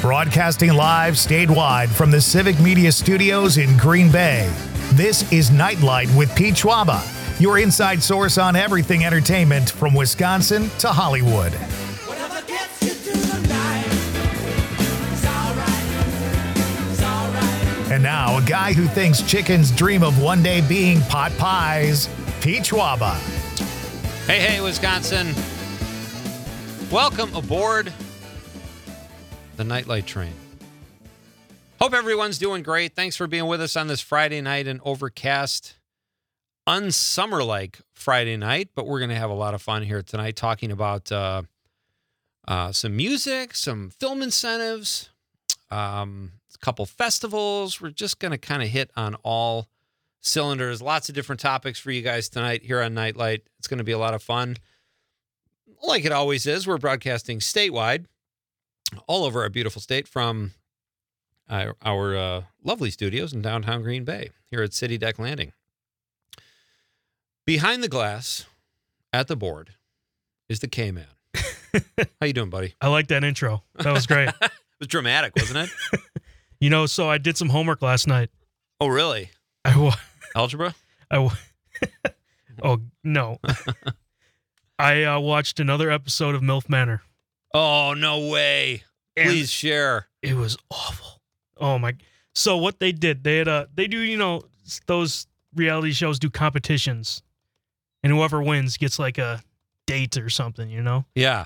Broadcasting live statewide from the Civic Media Studios in Green Bay. This is Nightlight with Pete Schwaba, your inside source on everything entertainment from Wisconsin to Hollywood. Whatever gets you through the night, it's all right. And now, a guy who thinks chickens dream of one day being pot pies, Pete Schwaba. Hey, Wisconsin. Welcome aboard the Nightlight train. Hope everyone's doing great. Thanks for being with us on this Friday night, an overcast, unsummer-like Friday night, but we're going to have a lot of fun here tonight talking about some music, some film incentives, a couple festivals. We're just going to kind of hit on all cylinders. Lots of different topics for you guys tonight here on Nightlight. It's going to be a lot of fun. Like it always is, we're broadcasting statewide, all over our beautiful state from our lovely studios in downtown Green Bay, here at City Deck Landing. Behind the glass, at the board, is the K-Man. How you doing, buddy? I like that intro. That was great. It was dramatic, wasn't it? So I did some homework last night. Oh, really? Algebra? Oh, no. I watched another episode of MILF Manor. Oh, no way. Please share. It was awful. Oh, my. So what they did, they do, those reality shows do competitions. And whoever wins gets like a date or something, Yeah.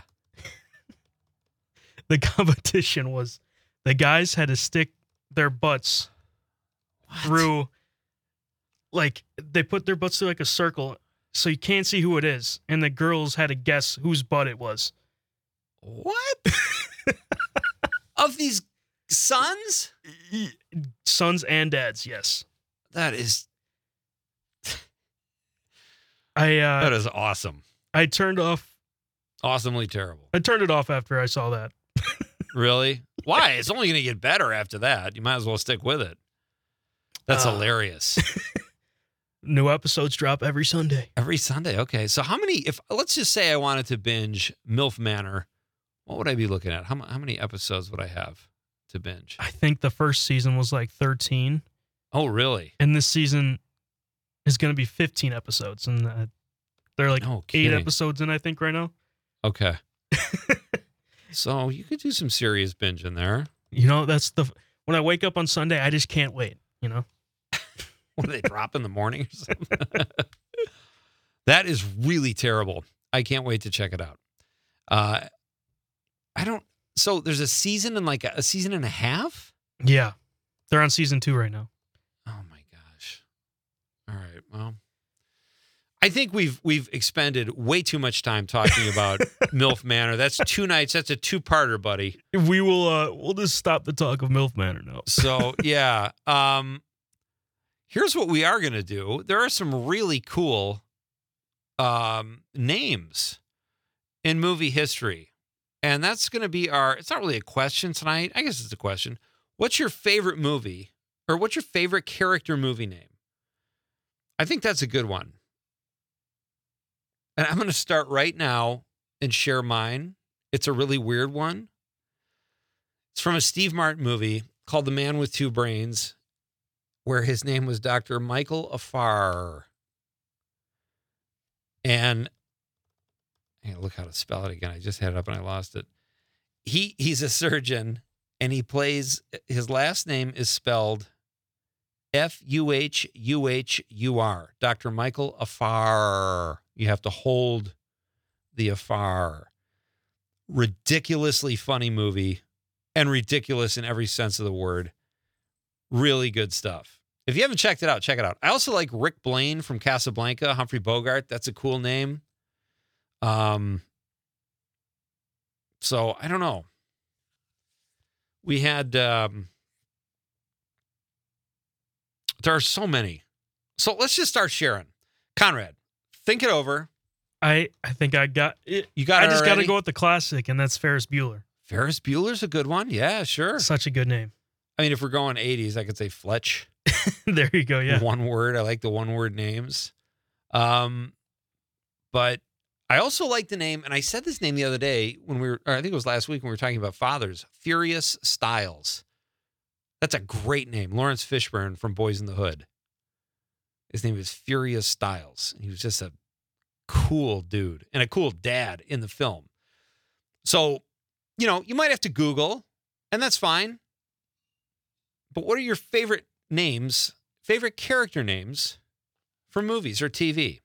The competition was the guys had to stick their butts through, like, they put their butts through like a circle so you can't see who it is. And the girls had to guess whose butt it was. What? Of these sons? Sons and dads, yes. That is That is awesome. I turned off. Awesomely terrible. I turned it off after I saw that. Really? Why? It's only going to get better after that. You might as well stick with it. That's hilarious. New episodes drop every Sunday. Every Sunday. Okay. So let's just say I wanted to binge MILF Manor, what would I be looking at? How many episodes would I have to binge? I think the first season was like 13. Oh, really? And this season is going to be 15 episodes. And they're like 8 episodes in, I think, right now. Okay. So you could do some serious binge in there. When I wake up on Sunday, I just can't wait, What do they drop in the morning or something? That is really terrible. I can't wait to check it out. So there's a season and like a season and a half? Yeah. They're on season 2 right now. Oh my gosh. All right. Well, I think we've expended way too much time talking about MILF Manor. That's 2 nights. That's a 2-parter, buddy. We will we'll just stop the talk of MILF Manor now. So, yeah. Here's what we are going to do. There are some really cool names in movie history. And that's going to be it's not really a question tonight. I guess it's a question. What's your favorite movie, or what's your favorite character movie name? I think that's a good one. And I'm going to start right now and share mine. It's a really weird one. It's from a Steve Martin movie called The Man with Two Brains, where his name was Dr. Michael Afar. And I gotta look how to spell it again. I just had it up and I lost it. He's a surgeon, and his last name is spelled Fuhur. Dr. Michael Afar. You have to hold the Afar. Ridiculously funny movie, and ridiculous in every sense of the word. Really good stuff. If you haven't checked it out, check it out. I also like Rick Blaine from Casablanca, Humphrey Bogart. That's a cool name. So I don't know. We had, there are so many. So let's just start sharing. Conrad, think it over. I think I got it. You got it. I just got to already? go with the classic, and that's Ferris Bueller. Ferris Bueller's a good one. Yeah, sure. Such a good name. I mean, if we're going 80s, I could say Fletch. There you go. Yeah. One word. I like the one word names. But I also like the name, and I said this name the other day when or I think it was last week when we were talking about fathers, Furious Styles. That's a great name. Lawrence Fishburne from Boys in the Hood. His name is Furious Styles. He was just a cool dude and a cool dad in the film. So, you know, you might have to Google, and that's fine. But what are your favorite names, favorite character names from movies or TV?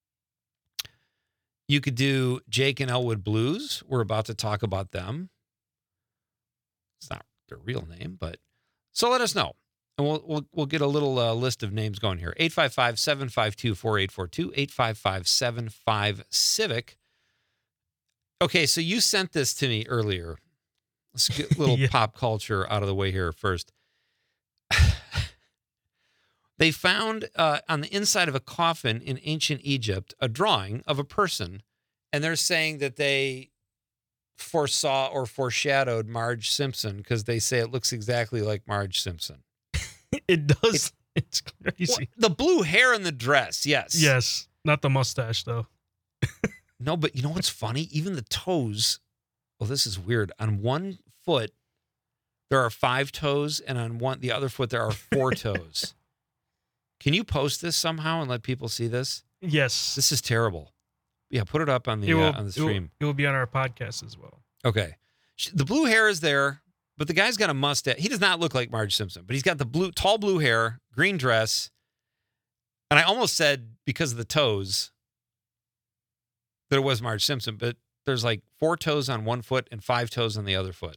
You could do Jake and Elwood Blues. We're about to talk about them. It's not their real name, but so let us know. And we'll get a little list of names going here. 855-752-4842, 855-75-CIVIC. Okay, so you sent this to me earlier. Let's get a little pop culture out of the way here first. They found on the inside of a coffin in ancient Egypt a drawing of a person, and they're saying that they foresaw or foreshadowed Marge Simpson because they say it looks exactly like Marge Simpson. It does. It's crazy. Well, the blue hair in the dress, yes. Yes. Not the mustache, though. No, but you know what's funny? Even the toes. Well, this is weird. On one foot, there are 5 toes, and on the other foot, there are 4 toes. Can you post this somehow and let people see this? Yes. This is terrible. Yeah, put it up on the stream. It will be on our podcast as well. Okay. The blue hair is there, but the guy's got a mustache. He does not look like Marge Simpson, but he's got the tall blue hair, green dress. And I almost said because of the toes that it was Marge Simpson, but there's like 4 toes on one foot and 5 toes on the other foot.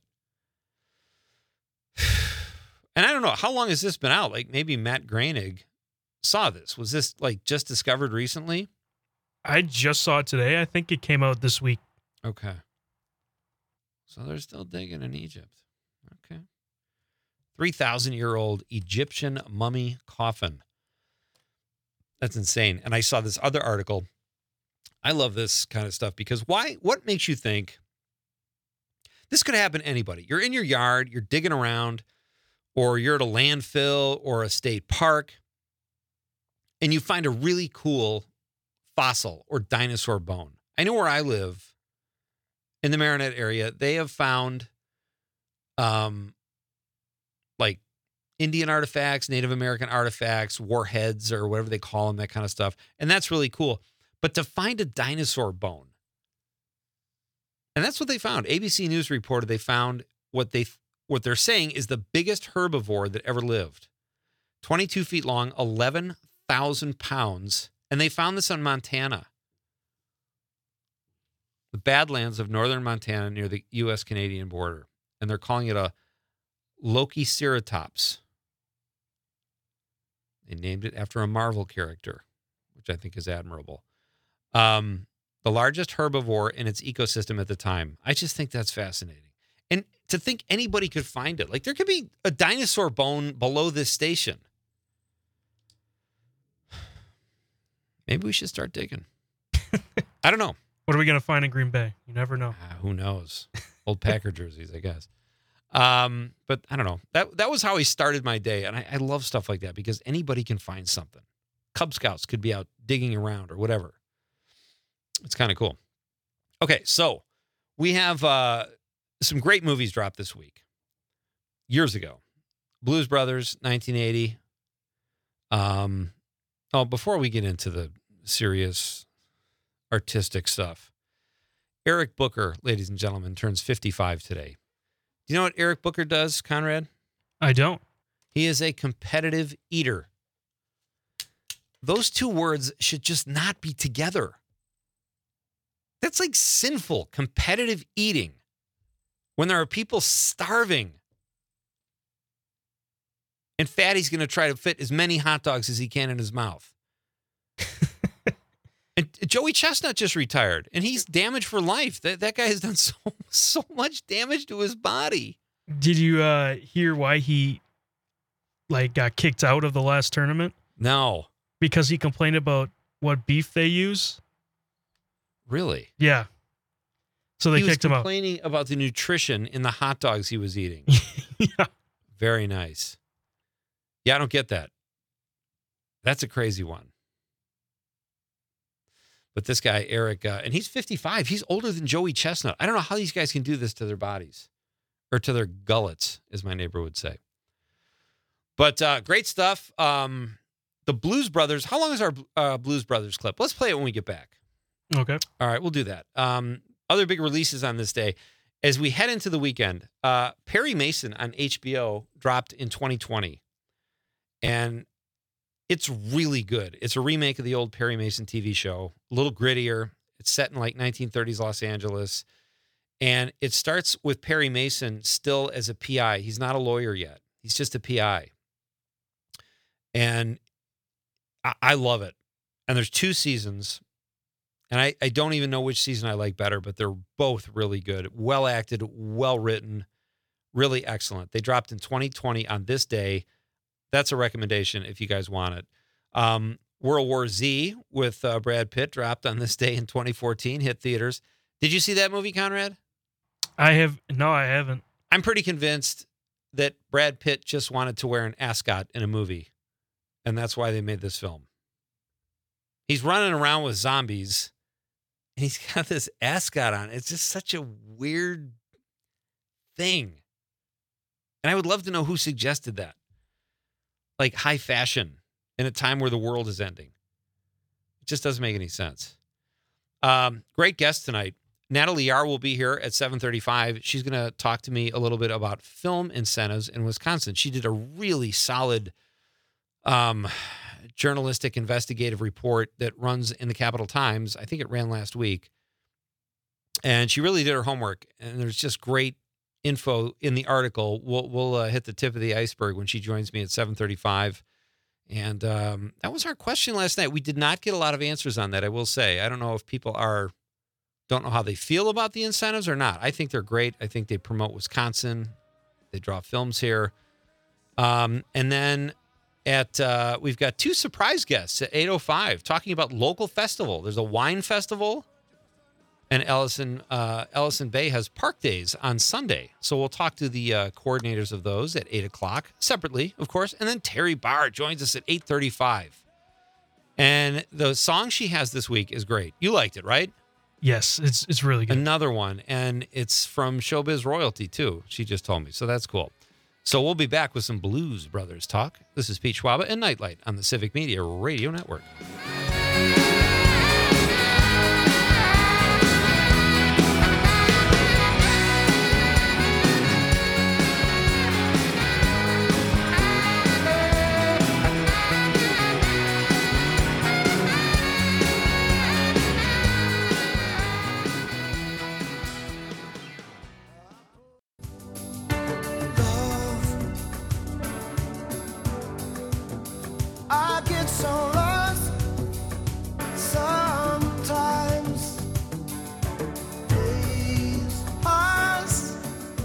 And I don't know, how long has this been out? Like maybe Matt Groening saw this. Was this like just discovered recently? I just saw it today. I think it came out this week. Okay. So they're still digging in Egypt. Okay. 3,000-year-old Egyptian mummy coffin. That's insane. And I saw this other article. I love this kind of stuff because what makes you think this could happen to anybody? You're in your yard, you're digging around, or you're at a landfill or a state park, and you find a really cool fossil or dinosaur bone. I know where I live in the Marinette area, they have found like Indian artifacts, Native American artifacts, warheads or whatever they call them, that kind of stuff. And that's really cool. But to find a dinosaur bone, and that's what they found. ABC News reported they found what they're saying is the biggest herbivore that ever lived. 22 feet long, 11,000 pounds. And they found this in Montana. The Badlands of northern Montana near the U.S.-Canadian border. And they're calling it a Lokiceratops. They named it after a Marvel character, which I think is admirable. The largest herbivore in its ecosystem at the time. I just think that's fascinating. And to think anybody could find it. Like there could be a dinosaur bone below this station. Maybe we should start digging. I don't know. What are we going to find in Green Bay? You never know. Who knows? Old Packer jerseys, I guess. But I don't know. That was how he started my day. And I love stuff like that because anybody can find something. Cub Scouts could be out digging around or whatever. It's kind of cool. Okay, so we have some great movies dropped this week. Years ago. Blues Brothers, 1980. Before we get into the serious artistic stuff, Eric Booker, ladies and gentlemen, turns 55 today. Do you know what Eric Booker does, Conrad? I don't. He is a competitive eater. Those two words should just not be together. That's like sinful, competitive eating when there are people starving. And Fatty's going to try to fit as many hot dogs as he can in his mouth. And Joey Chestnut just retired, and he's damaged for life. That guy has done so much damage to his body. Did you hear why he got kicked out of the last tournament? No. Because he complained about what beef they use? Really? Yeah. So they kicked him out. He was complaining about the nutrition in the hot dogs he was eating. Yeah. Very nice. Yeah, I don't get that. That's a crazy one. But this guy, Eric, and he's 55. He's older than Joey Chestnut. I don't know how these guys can do this to their bodies or to their gullets, as my neighbor would say. But great stuff. The Blues Brothers. How long is our Blues Brothers clip? Let's play it when we get back. Okay. All right, we'll do that. Other big releases on this day. As we head into the weekend, Perry Mason on HBO dropped in 2020. And it's really good. It's a remake of the old Perry Mason TV show, a little grittier. It's set in like 1930s Los Angeles. And it starts with Perry Mason still as a PI. He's not a lawyer yet. He's just a PI. And I love it. And there's 2 seasons. And I don't even know which season I like better, but they're both really good. Well acted, well written, really excellent. They dropped in 2020 on this day. That's a recommendation if you guys want it. World War Z with Brad Pitt dropped on this day in 2014, hit theaters. Did you see that movie, Conrad? No, I haven't. I'm pretty convinced that Brad Pitt just wanted to wear an ascot in a movie, and that's why they made this film. He's running around with zombies, and he's got this ascot on. It's just such a weird thing. And I would love to know who suggested that. Like high fashion in a time where the world is ending. It just doesn't make any sense. Great guest tonight. Natalie Yar will be here at 7:35. She's going to talk to me a little bit about film incentives in Wisconsin. She did a really solid journalistic investigative report that runs in the Capital Times. I think it ran last week. And she really did her homework. And there's just great info in the article. We'll hit the tip of the iceberg when she joins me at 7:35. And that was our question last night. We did not get a lot of answers on that, I will say. I don't know if people don't know how they feel about the incentives or not. I think they're great. I think they promote Wisconsin. They draw films here. And then we've got 2 surprise guests at 8:05 talking about local festival. There's a wine festival. And Ellison Bay has Park Days on Sunday. So we'll talk to the coordinators of those at 8 o'clock, separately, of course. And then Terry Barr joins us at 8:35. And the song she has this week is great. You liked it, right? Yes, it's really good. Another one. And it's from Showbiz Royalty, too. She just told me. So that's cool. So we'll be back with some Blues Brothers talk. This is Pete Schwaba and Nightlight on the Civic Media Radio Network. I get so lost sometimes. Days pass,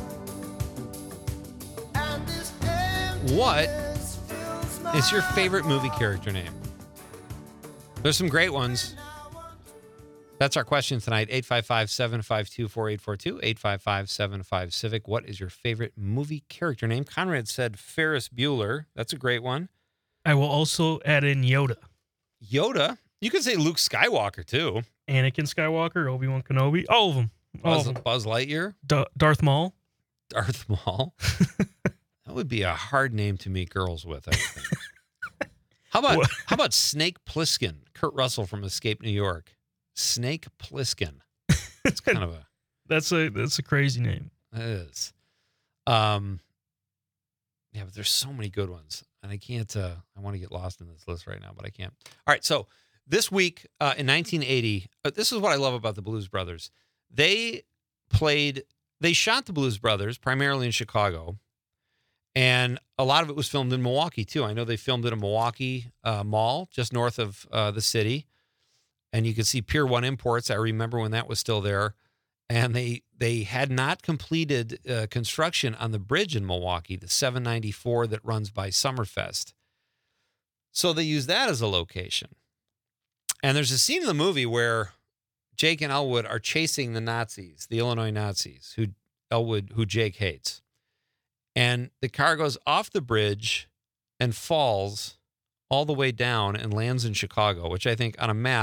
and this What emptiness fills my is your favorite movie character name? There's some great ones. That's our question tonight. 855-752-4842. 855-75-CIVIC. What is your favorite movie character name? Conrad said Ferris Bueller. That's a great one. I will also add in Yoda. Yoda. You could say Luke Skywalker, too. Anakin Skywalker, Obi-Wan Kenobi, all of them. Buzz Lightyear. Darth Maul. Darth Maul. That would be a hard name to meet girls with, I think. How about Snake Plissken? Kurt Russell from Escape New York. Snake Plissken. It's kind of a... That's a crazy name. It is. Yeah, but there's so many good ones. And I can't, I want to get lost in this list right now, but I can't. All right, so this week in 1980, this is what I love about the Blues Brothers. They shot the Blues Brothers primarily in Chicago, and a lot of it was filmed in Milwaukee, too. I know they filmed at a Milwaukee mall just north of the city, and you can see Pier 1 Imports. I remember when that was still there. And they had not completed construction on the bridge in Milwaukee, the 794 that runs by Summerfest. So they used that as a location. And there's a scene in the movie where Jake and Elwood are chasing the Nazis, the Illinois Nazis, who Jake hates. And the car goes off the bridge and falls all the way down and lands in Chicago, which I think on a map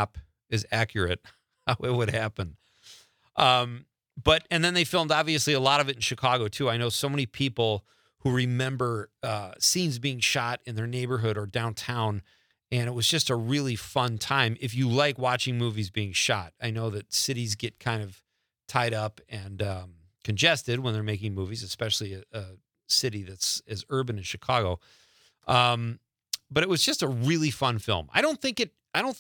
is accurate how it would happen. And then they filmed obviously a lot of it in Chicago too. I know so many people who remember scenes being shot in their neighborhood or downtown, and it was just a really fun time. If you like watching movies being shot, I know that cities get kind of tied up and congested when they're making movies, especially a city that's as urban as Chicago. But it was just a really fun film. I don't think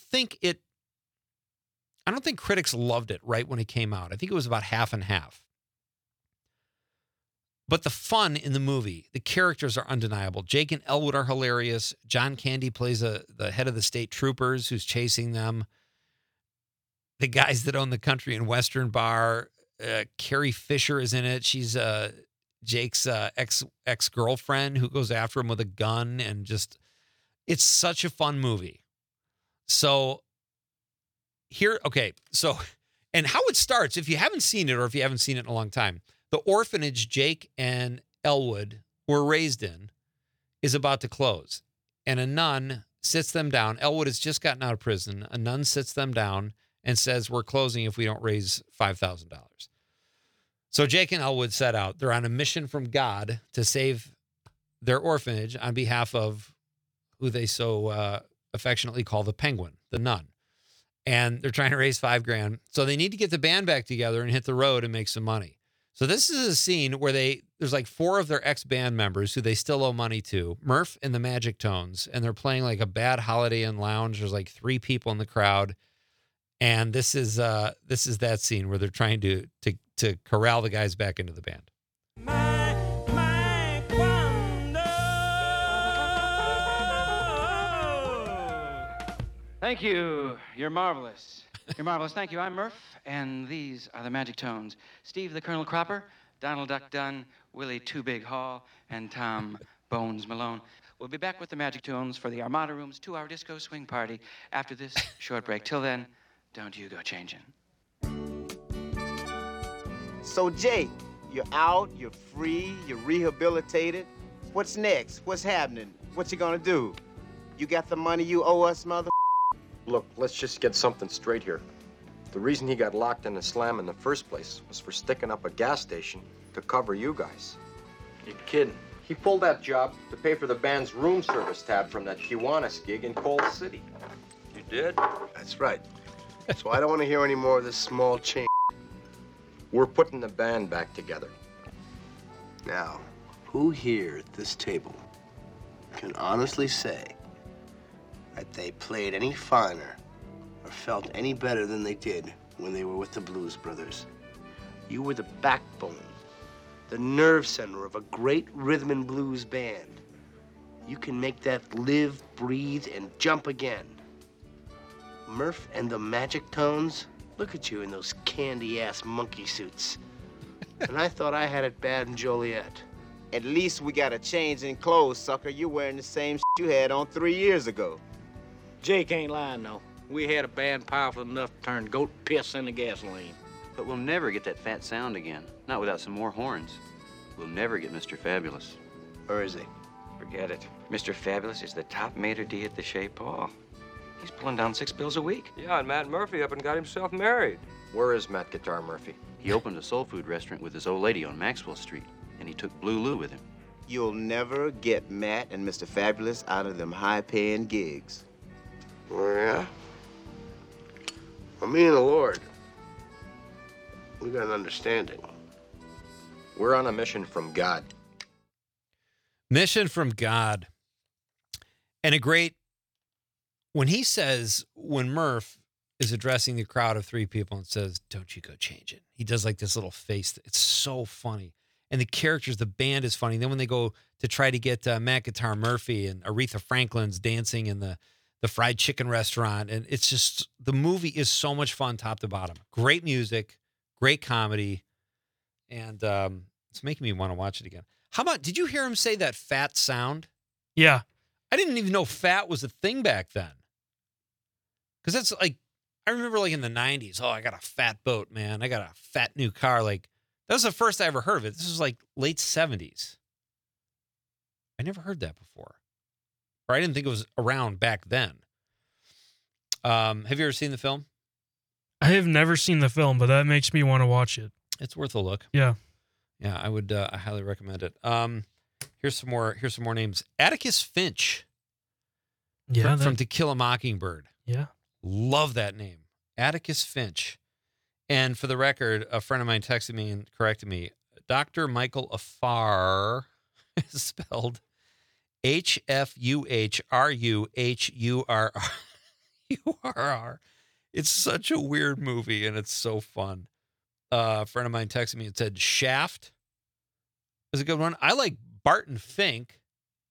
critics loved it right when it came out. I think it was about half and half. But the fun in the movie, the characters are undeniable. Jake and Elwood are hilarious. John Candy plays the head of the state troopers who's chasing them. The guys that own the country and western bar. Carrie Fisher is in it. She's Jake's ex-girlfriend who goes after him with a gun, and just, it's such a fun movie. So and how it starts, if you haven't seen it or if you haven't seen it in a long time, the orphanage Jake and Elwood were raised in is about to close, and a nun sits them down. Elwood has just gotten out of prison. A nun sits them down and says, we're closing if we don't raise $5,000. So Jake and Elwood set out. They're on a mission from God to save their orphanage on behalf of who they so affectionately call the Penguin, the nun. And they're trying to raise $5,000. So they need to get the band back together and hit the road and make some money. So this is a scene where there's like 4 of their ex-band members who they still owe money to, Murph and the Magic Tones, and they're playing like a bad Holiday Inn lounge. There's like 3 people in the crowd. And this is that scene where they're trying to corral the guys back into the band. Thank you. You're marvelous. You're marvelous. Thank you. I'm Murph, and these are the Magic Tones. Steve the Colonel Cropper, Donald Duck Dunn, Willie Two Big Hall, and Tom Bones Malone. We'll be back with the Magic Tones for the Armada Room's 2-hour disco swing party after this short break. Till then, don't you go changing. So, Jake, you're out, you're free, you're rehabilitated. What's next? What's happening? What you gonna do? You got the money you owe us, mother? Look, let's just get something straight here. The reason he got locked in the slam in the first place was for sticking up a gas station to cover you guys. You're kidding. He pulled that job to pay for the band's room service tab from that Kiwanis gig in Coal City. You did? That's right. So I don't want to hear any more of this small change. We're putting the band back together. Now, who here at this table can honestly say that they played any finer or felt any better than they did when they were with the Blues Brothers? You were the backbone, the nerve center of a great rhythm and blues band. You can make that live, breathe, and jump again. Murph and the Magic Tones, look at you in those candy-ass monkey suits. And I thought I had it bad in Joliet. At least we got a change in clothes, sucker. You're wearing the same you had on 3 years ago. Jake ain't lying, though. We had a band powerful enough to turn goat piss into gasoline. But we'll never get that fat sound again. Not without some more horns. We'll never get Mr. Fabulous. Or is he? Forget it. Mr. Fabulous is the top maitre d' at the Chez Paul. He's pulling down 6 bills a week. Yeah, and Matt Murphy up and got himself married. Where is Matt Guitar Murphy? He opened a soul food restaurant with his old lady on Maxwell Street, and he took Blue Lou with him. You'll never get Matt and Mr. Fabulous out of them high-paying gigs. Oh, yeah? Well, me and the Lord, we got an understanding. We're on a mission from God. Mission from God. And when he says, when Murph is addressing the crowd of 3 people and says, don't you go change it. He does like this little face. It's so funny. And the characters, the band is funny. Then when they go to try to get Matt Guitar Murphy and Aretha Franklin's dancing in the fried chicken restaurant. And it's just, the movie is so much fun top to bottom. Great music, great comedy. And it's making me want to watch it again. How about, did you hear him say that fat sound? Yeah. I didn't even know fat was a thing back then. Because that's like, I remember like in the 90s, oh, I got a fat boat, man. I got a fat new car. Like, that was the first I ever heard of it. This was like late 70s. I never heard that before. Or I didn't think it was around back then. Have you ever seen the film? I have never seen the film, but that makes me want to watch it. It's worth a look. Yeah. Yeah, I would. I highly recommend it. Here's some more. Here's some more names. Atticus Finch. Yeah. From To Kill a Mockingbird. Yeah. Love that name, Atticus Finch. And for the record, a friend of mine texted me and corrected me. Dr. Michael Afar is spelled Hfuhruhurr. It's such a weird movie, and it's so fun. A friend of mine texted me and said Shaft is a good one. I like Barton Fink.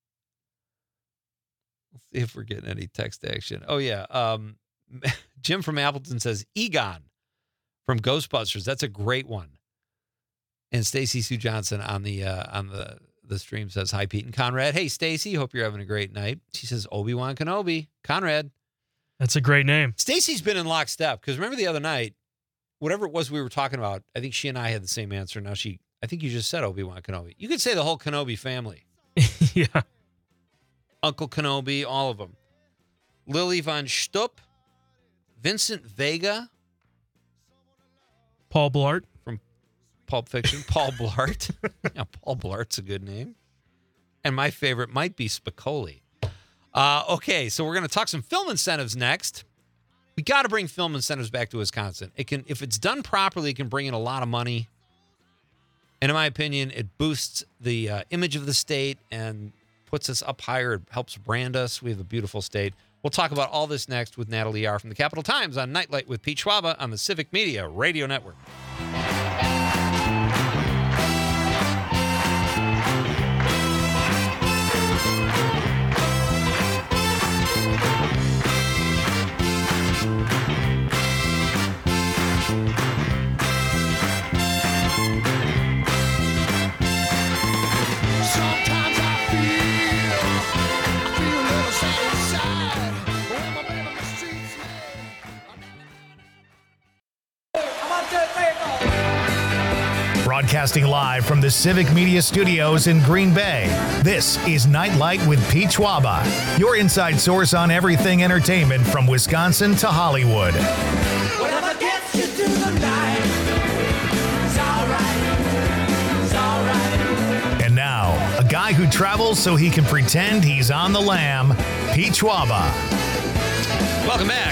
Let's see if we're getting any text action. Oh, yeah. Jim from Appleton says Egon from Ghostbusters. That's a great one. And Stacy Sue Johnson on the stream says, hi, Pete and Conrad. Hey, Stacy, hope you're having a great night. She says, Obi-Wan Kenobi. Conrad. That's a great name. Stacy's been in lockstep because remember the other night, whatever it was we were talking about, I think she and I had the same answer. Now I think you just said Obi-Wan Kenobi. You could say the whole Kenobi family. Yeah. Uncle Kenobi, all of them. Lily von Stupp, Vincent Vega. Paul Blart. From Pulp Fiction. Paul Blart. Yeah, Paul Blart's a good name. And my favorite might be Spicoli. Okay, so we're going to talk some film incentives next. We got to bring film incentives back to Wisconsin. It can, if it's done properly, it can bring in a lot of money. And in my opinion, it boosts the image of the state and puts us up higher. It helps brand us. We have a beautiful state. We'll talk about all this next with Natalie Yar from the Capital Times on Nightlight with Pete Schwaba on the Civic Media Radio Network. Broadcasting live from the Civic Media Studios in Green Bay, this is Nightlight with Pete Schwaba, your inside source on everything entertainment from Wisconsin to Hollywood. Whatever gets you through the night, it's all right. And now, a guy who travels so he can pretend he's on the lam, Pete Schwaba. Welcome back.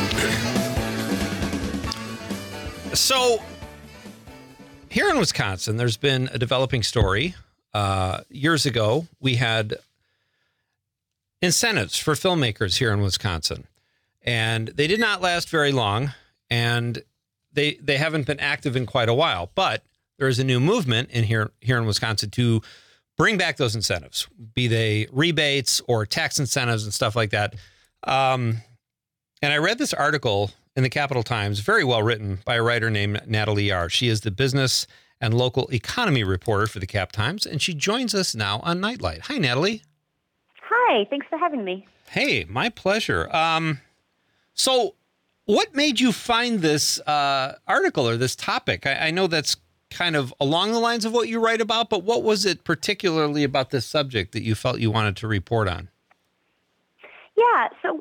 So, here in Wisconsin, there's been a developing story. Years ago, we had incentives for filmmakers here in Wisconsin, and they did not last very long, and they haven't been active in quite a while. But there is a new movement here in Wisconsin to bring back those incentives, be they rebates or tax incentives and stuff like that. And I read this article in the Capital Times, very well written by a writer named Natalie Yar. She is the business and local economy reporter for the Cap Times, and she joins us now on Nightlight. Hi, Natalie. Hi, thanks for having me. Hey, my pleasure. So what made you find this article or this topic? I know that's kind of along the lines of what you write about, but what was it particularly about this subject that you felt you wanted to report on? Yeah, so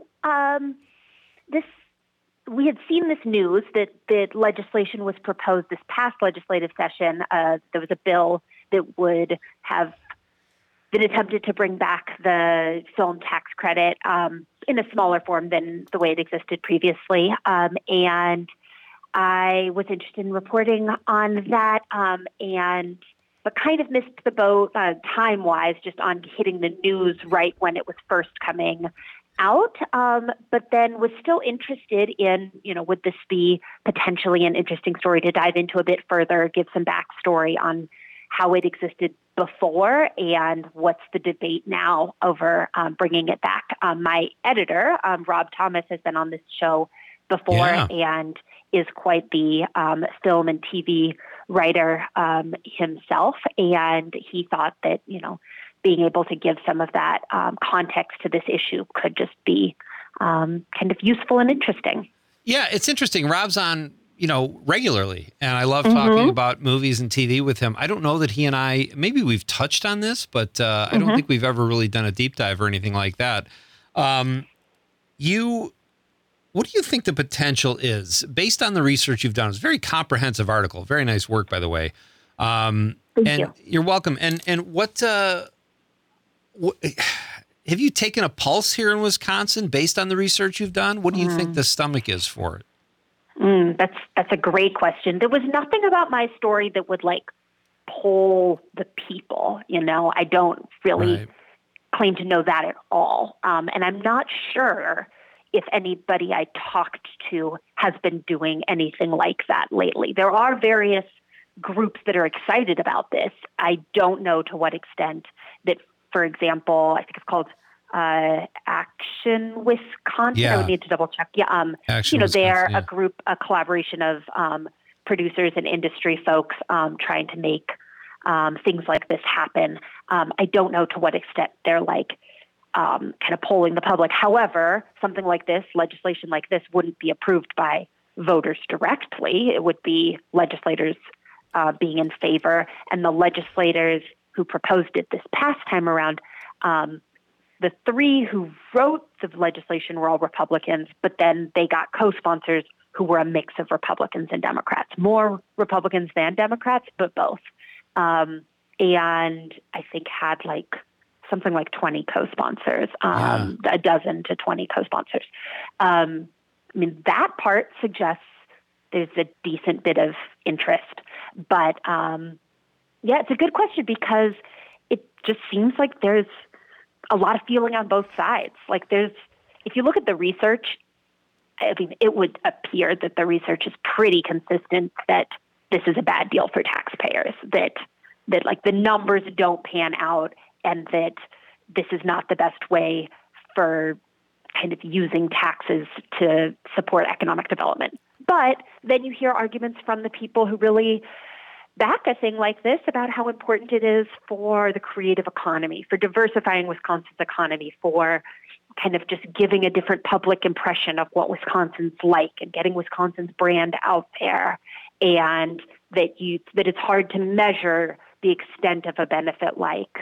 we had seen this news that legislation was proposed this past legislative session. There was a bill that would have been attempted to bring back the film tax credit in a smaller form than the way it existed previously. And I was interested in reporting on that, but kind of missed the boat time-wise, just on hitting the news right when it was first coming out, but then was still interested in, would this be potentially an interesting story to dive into a bit further, give some backstory on how it existed before and what's the debate now over bringing it back. My editor, Rob Thomas, has been on this show before and is quite the film and TV writer himself, and he thought that, being able to give some of that context to this issue could just be kind of useful and interesting. Yeah, it's interesting. Rob's on, regularly, and I love talking about movies and TV with him. I don't know that he and I, maybe we've touched on this, but I don't think we've ever really done a deep dive or anything like that. You What do you think the potential is based on the research you've done? It's a very comprehensive article. Very nice work, by the way. Thank you. You're welcome. And what have you taken a pulse here in Wisconsin based on the research you've done? What do you think the stomach is for it? That's a great question. There was nothing about my story that would like poll the people. I don't really claim to know that at all. And I'm not sure if anybody I talked to has been doing anything like that lately. There are various groups that are excited about this. I don't know to what extent that, for example, I think it's called Action Wisconsin. I would need to double check. Yeah. They're a group, a collaboration of producers and industry folks trying to make things like this happen. I don't know to what extent they're like kind of polling the public. However, something like this, legislation like this, wouldn't be approved by voters directly. It would be legislators being in favor, and the legislators who proposed it this past time around, the three who wrote the legislation were all Republicans, but then they got co-sponsors who were a mix of Republicans and Democrats, more Republicans than Democrats, but both. And I think had something like 20 co-sponsors, a dozen to 20 co-sponsors. That part suggests there's a decent bit of interest, but it's a good question because it just seems like there's a lot of feeling on both sides. If you look at the research, it would appear that the research is pretty consistent that this is a bad deal for taxpayers, that the numbers don't pan out, and that this is not the best way for kind of using taxes to support economic development. But then you hear arguments from the people who really back a thing like this about how important it is for the creative economy, for diversifying Wisconsin's economy, for kind of just giving a different public impression of what Wisconsin's like and getting Wisconsin's brand out there, and that it's hard to measure the extent of a benefit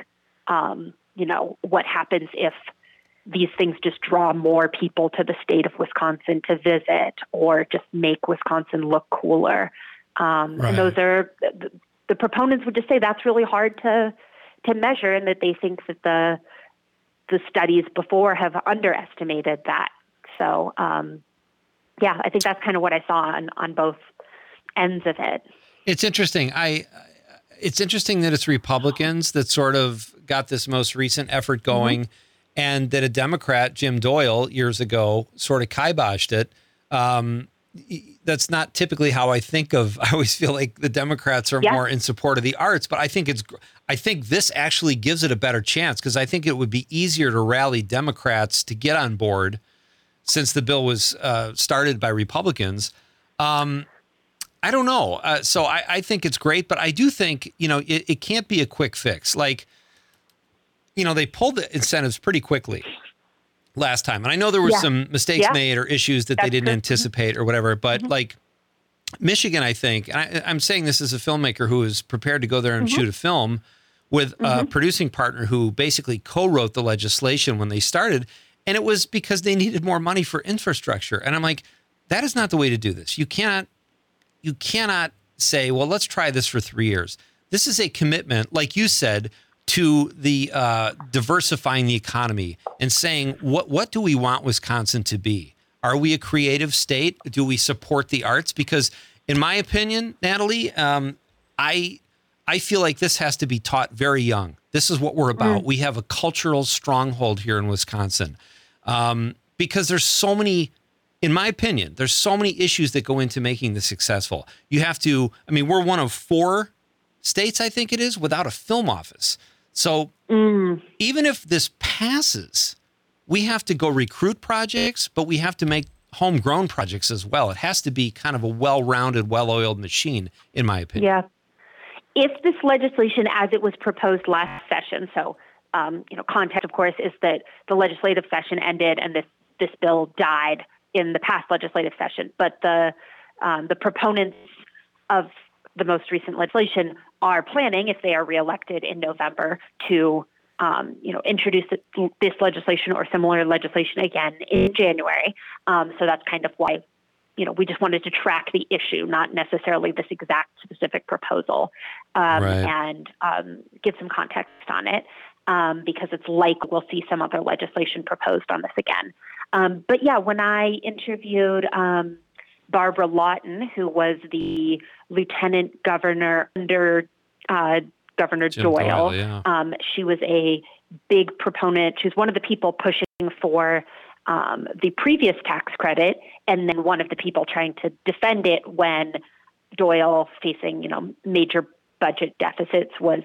what happens if these things just draw more people to the state of Wisconsin to visit or just make Wisconsin look cooler. And those are the proponents would just say that's really hard to measure, and that they think that the studies before have underestimated that. So, I think that's kind of what I saw on both ends of it. It's interesting. It's interesting that it's Republicans that sort of got this most recent effort going, and that a Democrat, Jim Doyle, years ago, sort of kiboshed it. That's not typically how I think of. I always feel like the Democrats are more in support of the arts, but I think this actually gives it a better chance, because I think it would be easier to rally Democrats to get on board since the bill was started by Republicans. I don't know. So I think it's great, but I do think, it can't be a quick fix. They pulled the incentives pretty quickly last time. And I know there were some mistakes made or issues that they didn't anticipate or whatever, but Michigan, I think, and I'm saying this as a filmmaker who is prepared to go there and shoot a film with a producing partner who basically co-wrote the legislation when they started. And it was because they needed more money for infrastructure. And I'm like, that is not the way to do this. You cannot say, well, let's try this for 3 years. This is a commitment, like you said, to the diversifying the economy and saying, what do we want Wisconsin to be? Are we a creative state? Do we support the arts? Because in my opinion, Natalie, I feel like this has to be taught very young. This is what we're about. We have a cultural stronghold here in Wisconsin, because there's so many, in my opinion, there's so many issues that go into making this successful. You have to, we're one of 4 states, I think it is, without a film office. So even if this passes, we have to go recruit projects, but we have to make homegrown projects as well. It has to be kind of a well-rounded, well-oiled machine, in my opinion. Yeah. If this legislation, as it was proposed last session, so, context, of course, is that the legislative session ended and this bill died in the past legislative session. But the proponents of the most recent legislation are planning, if they are reelected in November, to introduce this legislation or similar legislation again in January. So that's kind of why, we just wanted to track the issue, not necessarily this exact specific proposal, and give some context on it, because it's like we'll see some other legislation proposed on this again. But yeah, when I interviewed Barbara Lawton, who was the lieutenant governor under Governor Doyle, she was a big proponent. She was one of the people pushing for the previous tax credit, and then one of the people trying to defend it when Doyle, facing major budget deficits, was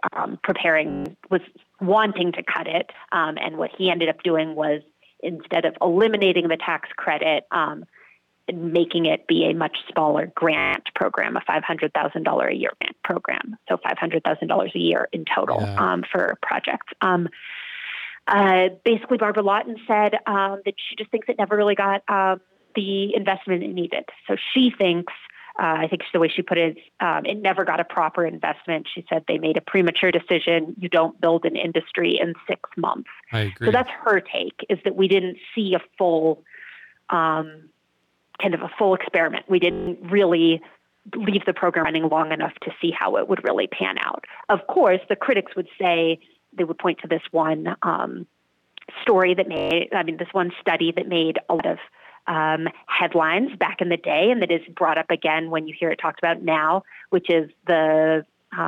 wanting to cut it. And what he ended up doing was, instead of eliminating the tax credit, making it be a much smaller grant program, a $500,000 a year grant program. So $500,000 a year in total for projects. Basically, Barbara Lawton said that she just thinks it never really got the investment it needed. So she thinks, I think the way she put it is, it never got a proper investment. She said they made a premature decision. You don't build an industry in 6 months. I agree. So that's her take, is that we didn't see a full kind of a full experiment. We didn't really leave the program running long enough to see how it would really pan out. Of course, the critics would say, they would point to this one study that made a lot of headlines back in the day, and that is brought up again when you hear it talked about now, which is the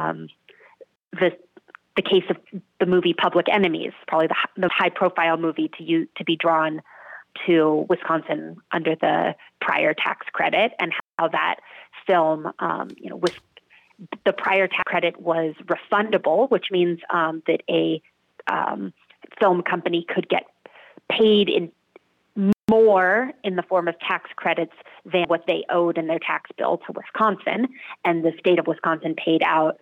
case of the movie Public Enemies, probably the high-profile movie to be drawn to Wisconsin under the prior tax credit, and how that film, with the prior tax credit was refundable, which means that a film company could get paid in more in the form of tax credits than what they owed in their tax bill to Wisconsin. And the state of Wisconsin paid out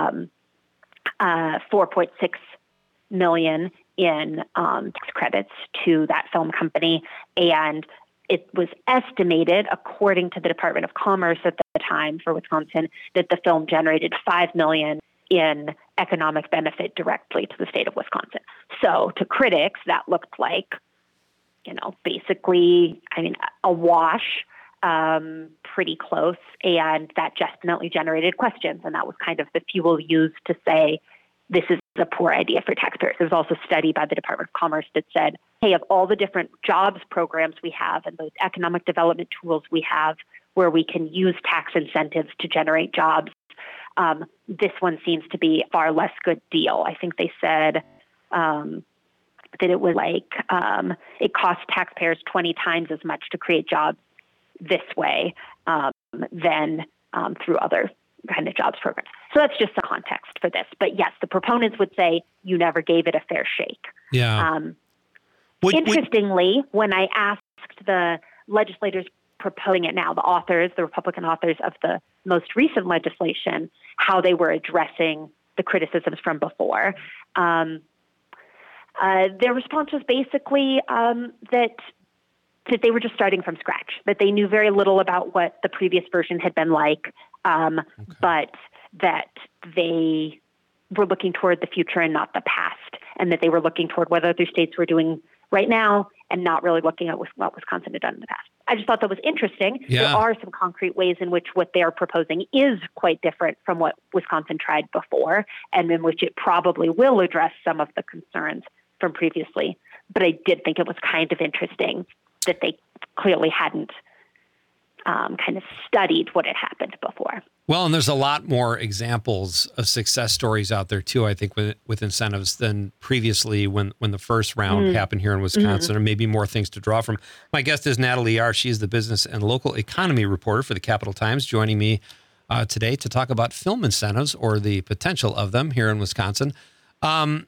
$4.6 million in tax credits to that film company. And it was estimated, according to the Department of Commerce at the time for Wisconsin, that the film generated $5 million in economic benefit directly to the state of Wisconsin. So to critics, that looked like, basically, a wash, pretty close, and that definitely generated questions. And that was kind of the fuel used to say, this is a poor idea for taxpayers. There was also a study by the Department of Commerce that said, hey, of all the different jobs programs we have and those economic development tools we have where we can use tax incentives to generate jobs, this one seems to be a far less good deal. I think they said that it was like it costs taxpayers 20 times as much to create jobs this way than through other kind of jobs programs. So that's just the context for this. But yes, the proponents would say you never gave it a fair shake. Yeah. Interestingly, when I asked the legislators proposing it now, the Republican authors of the most recent legislation, how they were addressing the criticisms from before, their response was basically that they were just starting from scratch, that they knew very little about what the previous version had been like, but that they were looking toward the future and not the past, and that they were looking toward what other states were doing right now and not really looking at what Wisconsin had done in the past. I just thought that was interesting. Yeah. There are some concrete ways in which what they're proposing is quite different from what Wisconsin tried before, and in which it probably will address some of the concerns from previously. But I did think it was kind of interesting that they clearly hadn't kind of studied what had happened before. Well, and there's a lot more examples of success stories out there too, I think, with incentives than previously when the first round happened here in Wisconsin, or maybe more things to draw from. My guest is Natalie Yahr. She's the business and local economy reporter for the Capital Times, joining me today to talk about film incentives, or the potential of them here in Wisconsin. I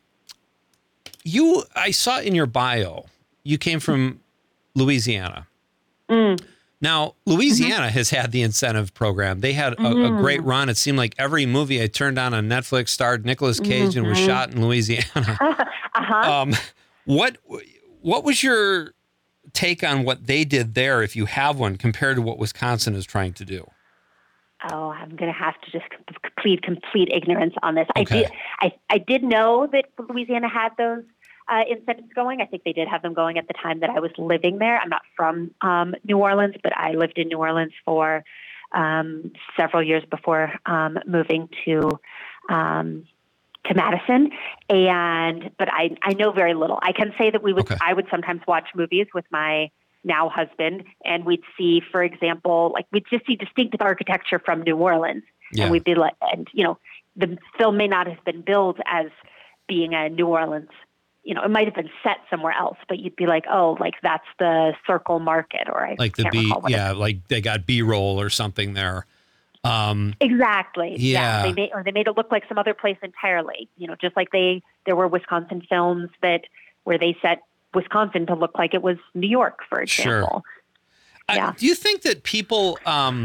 saw in your bio, you came from Louisiana. Now, Louisiana has had the incentive program. They had a great run. It seemed like every movie I turned on Netflix starred Nicolas Cage and was shot in Louisiana. What was your take on what they did there, if you have one, compared to what Wisconsin is trying to do? Oh, I'm going to have to just plead complete ignorance on this. Okay. I did know that Louisiana had those incentives going. I think they did have them going at the time that I was living there. I'm not from New Orleans, but I lived in New Orleans for several years before moving to Madison. But I know very little. I can say that I would sometimes watch movies with my now husband, and we'd see, for example, like we'd just see distinctive architecture from New Orleans, and we'd be like, and the film may not have been billed as being a New Orleans, it might have been set somewhere else, but you'd be like, oh, like that's the Circle Market, or I like can't recall what like they got B-roll or something there. Exactly. Yeah. They made it look like some other place entirely. Just like there were Wisconsin films where they set Wisconsin to look like it was New York, for example. Sure. Yeah. Do you think that people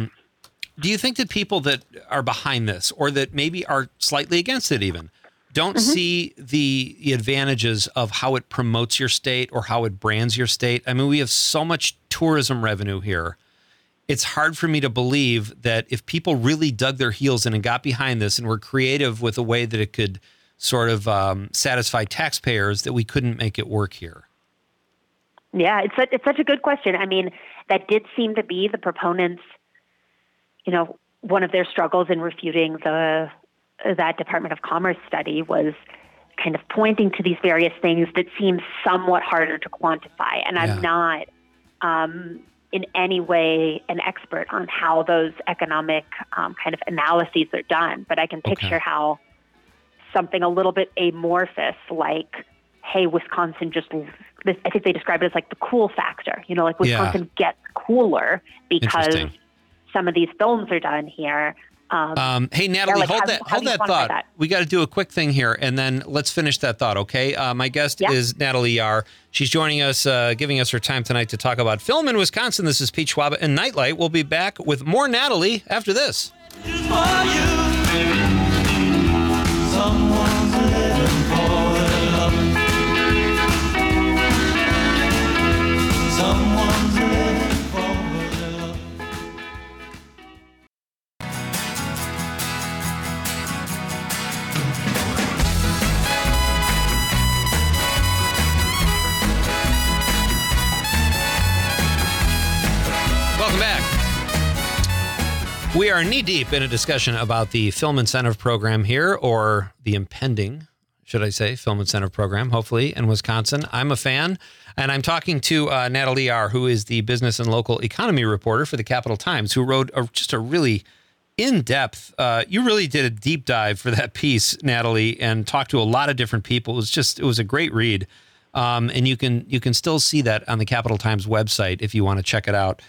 that are behind this, or that maybe are slightly against it even, don't see the advantages of how it promotes your state or how it brands your state? I mean, we have so much tourism revenue here. It's hard for me to believe that if people really dug their heels in and got behind this and were creative with a way that it could sort of satisfy taxpayers, that we couldn't make it work here. Yeah, it's such a good question. I mean, that did seem to be the proponents, one of their struggles in refuting that Department of Commerce study was kind of pointing to these various things that seem somewhat harder to quantify. And I'm not in any way an expert on how those economic kind of analyses are done, but I can picture how something a little bit amorphous, like, hey, Wisconsin I think they describe it as like the cool factor, like Wisconsin gets cooler because some of these films are done here. Hey, Natalie, hold that thought. That? We got to do a quick thing here, and then let's finish that thought, okay? My guest is Natalie Yahr. She's joining us, giving us her time tonight to talk about film in Wisconsin. This is Pete Schwaba and Nightlight. We'll be back with more Natalie after this. Welcome back. We are knee-deep in a discussion about the Film Incentive Program here, or the impending, should I say, Film Incentive Program, hopefully, in Wisconsin. I'm a fan, and I'm talking to Natalie Yahr, who is the business and local economy reporter for the Capital Times, who wrote just a really in-depth, you really did a deep dive for that piece, Natalie, and talked to a lot of different people. It was a great read. And you can still see that on the Capital Times website if you want to check it out.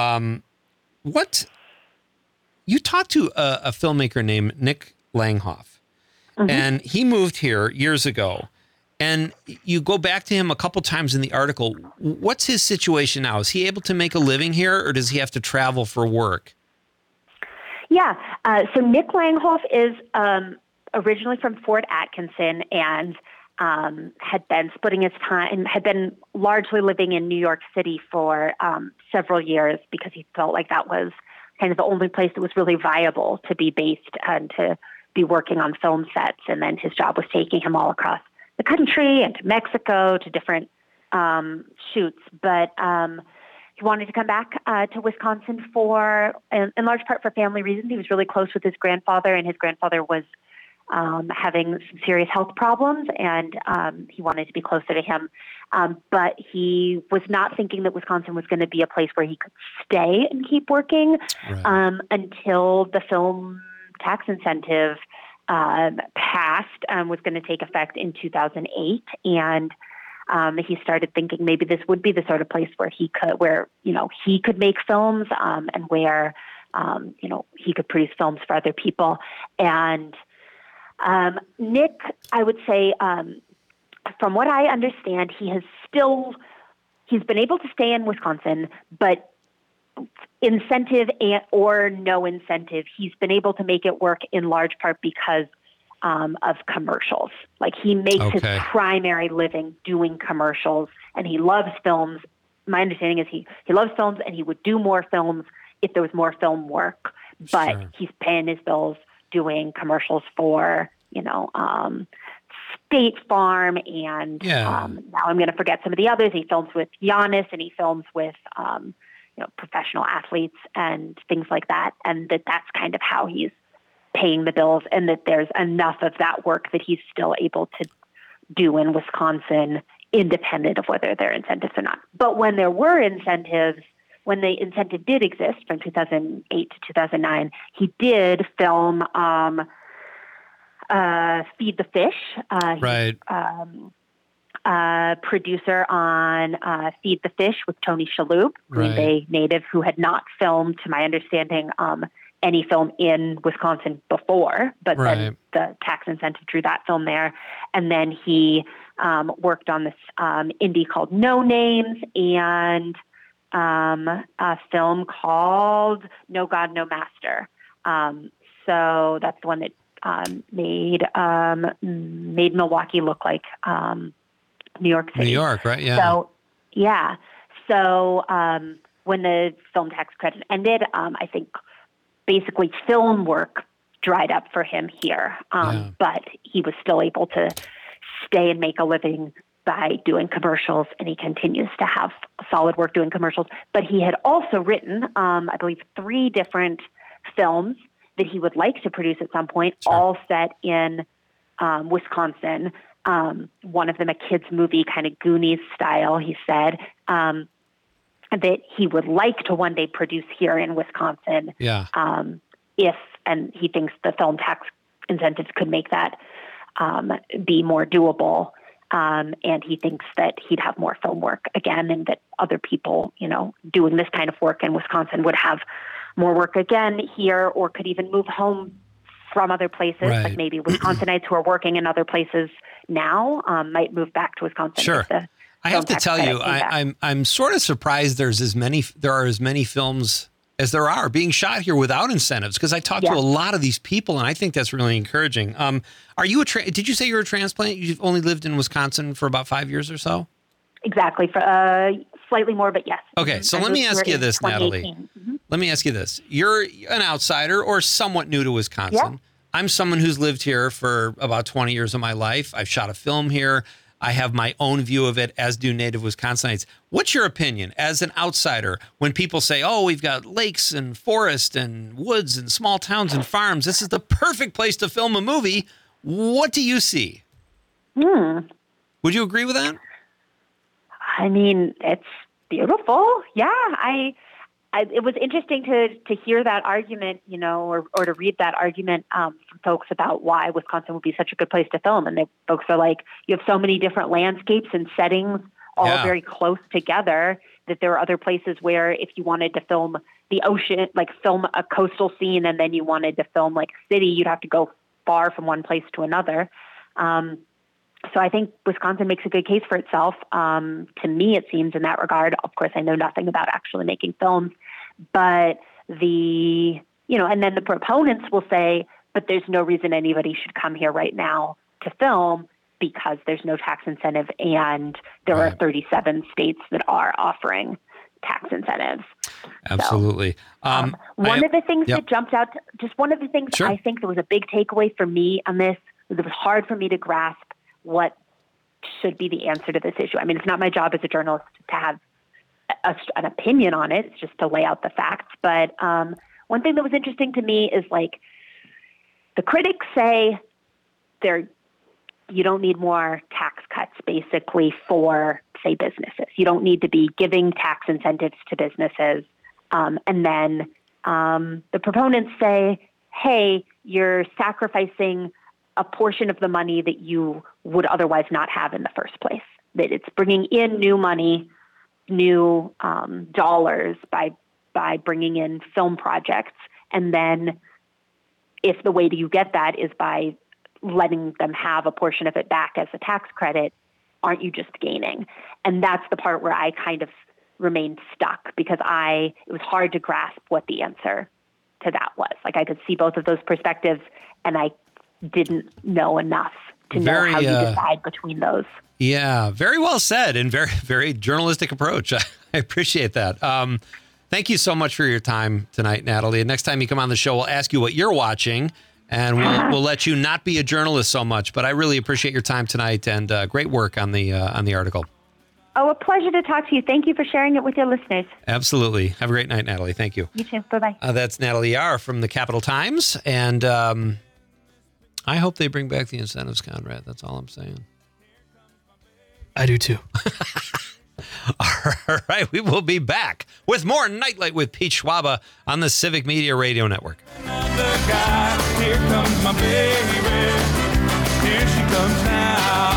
You talked to a filmmaker named Nick Langhoff, and he moved here years ago, and you go back to him a couple times in the article. What's his situation now? Is he able to make a living here, or does he have to travel for work? Yeah. So Nick Langhoff is originally from Fort Atkinson, and had been largely living in New York City for several years because he felt like that was kind of the only place that was really viable to be based and to be working on film sets. And then his job was taking him all across the country and to Mexico to different shoots. But he wanted to come back to Wisconsin in large part for family reasons. He was really close with his grandfather, and his grandfather was having some serious health problems, and he wanted to be closer to him. But he was not thinking that Wisconsin was going to be a place where he could stay and keep working until the film tax incentive passed, was going to take effect in 2008. And he started thinking maybe this would be the sort of place where he could make films, and where, he could produce films for other people. And Nick, I would say, from what I understand, he's been able to stay in Wisconsin, but incentive or no incentive, he's been able to make it work in large part because of commercials. Like, he makes his primary living doing commercials, and he loves films. My understanding is he loves films, and he would do more films if there was more film work. but Sure. he's paying his bills doing commercials for, State Farm and Yeah. now I'm going to forget some of the others. He films with Giannis and he films with, professional athletes and things like that. And that's kind of how he's paying the bills, and that there's enough of that work that he's still able to do in Wisconsin, independent of whether there are incentives or not. But when there were incentives, when the incentive did exist from 2008 to 2009, he did film Feed the Fish. Right. Producer on Feed the Fish with Tony Shalhoub, Green Right. Bay native who had not filmed, to my understanding, any film in Wisconsin before, but Right. then the tax incentive drew that film there. And then he worked on this indie called No Names and a film called No God, No Master. So that's the one that made Milwaukee look like New York City. New York, right? Yeah. So, yeah. So when the film tax credit ended, I think basically film work dried up for him here. But he was still able to stay and make a living by doing commercials, and he continues to have solid work doing commercials. But he had also written, I believe, 3 different films that he would like to produce at some point, all set in Wisconsin. One of them a kid's movie, kind of Goonies style, he said, that he would like to one day produce here in Wisconsin. Yeah. And he thinks the film tax incentives could make that be more doable. And he thinks that he'd have more film work again, and that other people, doing this kind of work in Wisconsin would have more work again here, or could even move home from other places. Right. Like maybe Wisconsinites who are working in other places now might move back to Wisconsin. Sure. if the I film have to tax tell credit you, came back. I'm sort of surprised there are as many films as there are being shot here without incentives, because I talked to a lot of these people, and I think that's really encouraging. Are you did you say you're a transplant? You've only lived in Wisconsin for about 5 years or so? Exactly. For slightly more, but yes. Okay, so I let me moved ask here you in this, Natalie. 2018. Let me ask you this. You're an outsider or somewhat new to Wisconsin. Yeah. I'm someone who's lived here for about 20 years of my life. I've shot a film here. I have my own view of it, as do native Wisconsinites. What's your opinion as an outsider when people say, oh, we've got lakes and forest and woods and small towns and farms. This is the perfect place to film a movie. What do you see? Would you agree with that? I mean, it's beautiful. Yeah, it was interesting to hear that argument, or to read that argument from folks about why Wisconsin would be such a good place to film. And folks are like, you have so many different landscapes and settings all very close together that there are other places where if you wanted to film the ocean, like film a coastal scene, and then you wanted to film like a city, you'd have to go far from one place to another. So I think Wisconsin makes a good case for itself. To me, it seems in that regard. Of course, I know nothing about actually making films, but and then the proponents will say, but there's no reason anybody should come here right now to film because there's no tax incentive, and there are 37 states that are offering tax incentives. Absolutely. One of the things Yep. that jumped out, just one of the things Sure. I think that was a big takeaway for me on this, was it was hard for me to grasp what should be the answer to this issue. I mean, it's not my job as a journalist to have an opinion on it. It's just to lay out the facts. But one thing that was interesting to me is like the critics say you don't need more tax cuts basically for, say, businesses. You don't need to be giving tax incentives to businesses. And then the proponents say, hey, you're sacrificing a portion of the money that you would otherwise not have in the first place. That it's bringing in new money, new dollars by bringing in film projects. And then if the way that you get that is by letting them have a portion of it back as a tax credit, aren't you just gaining? And that's the part where I kind of remained stuck, because it was hard to grasp what the answer to that was. Like I could see both of those perspectives, and I didn't know enough to know how you decide between those. Yeah, very well said, and very, very journalistic approach. I appreciate that. Thank you so much for your time tonight, Natalie. And next time you come on the show, we'll ask you what you're watching, and we'll let you not be a journalist so much. But I really appreciate your time tonight, and great work on the article. Oh, a pleasure to talk to you. Thank you for sharing it with your listeners. Absolutely. Have a great night, Natalie. Thank you. You too. Bye-bye. That's Natalie Yar from the Capital Times, and I hope they bring back the incentives, Conrad. That's all I'm saying. I do too. All right, we will be back with more Nightlight with Pete Schwaba on the Civic Media Radio Network. Another guy, here comes my baby. Here she comes now.